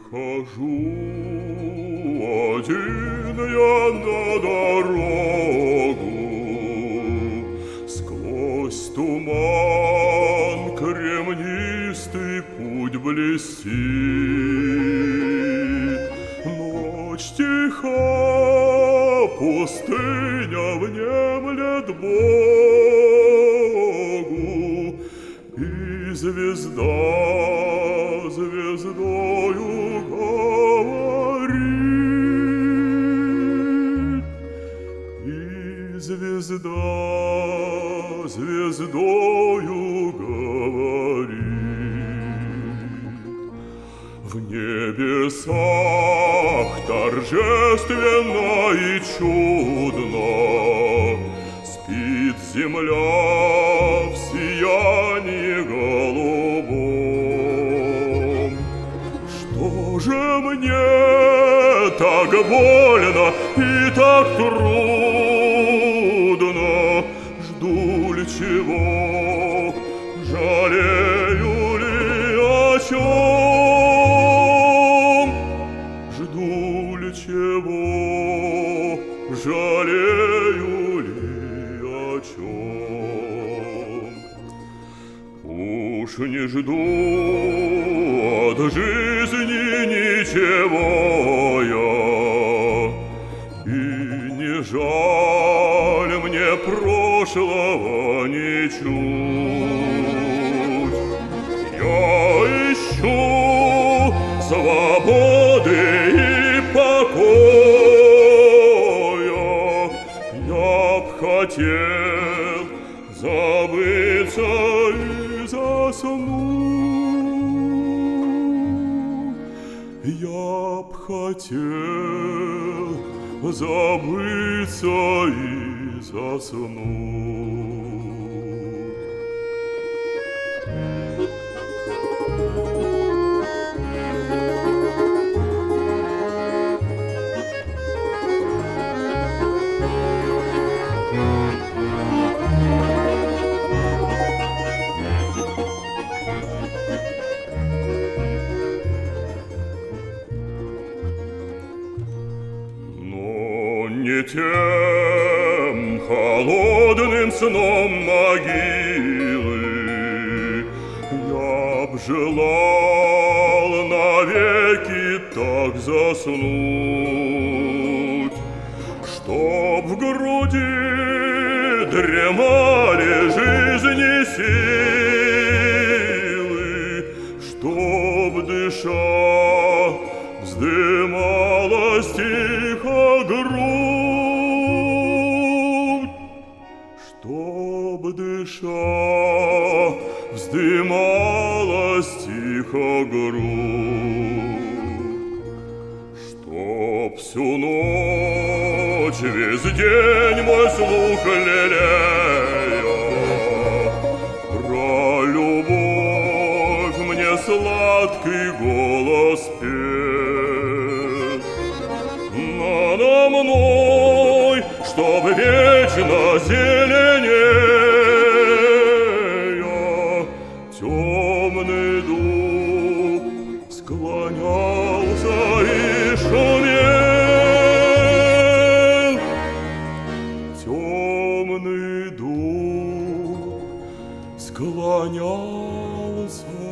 Хожу один я на дорогу, сквозь туман кремнистый путь блестит. Ночь тиха, пустыня внемлет Богу, и звезда звездою говорит, и звезда звездою говорит. В небесах торжественно и чудно спит земля в сиянии голубом. Что же мне так больно и так трудно? Жду ли чего, жалею ли о чем? Жду ли чего, жалею ли о чем? Уж не жду от жизни ничего я, и не жаль мне прошлого ничуть. Я ищу свободы и покоя, я б хотел забыться и заснуть. Я б хотел забыться и заснуть. Не тем холодным сном могилы я б желал навеки так заснуть, чтоб в груди дремали жизни силы, чтоб дыша вздымалась тихо грудь, чтоб дыша вздымалась тихо грудь, чтоб всю ночь, весь день мой слух лелея про любовь мне сладкий голос пел. Надо мной, чтоб вечно зеленея темный дух склонялся и шумел. Темный дух склонялся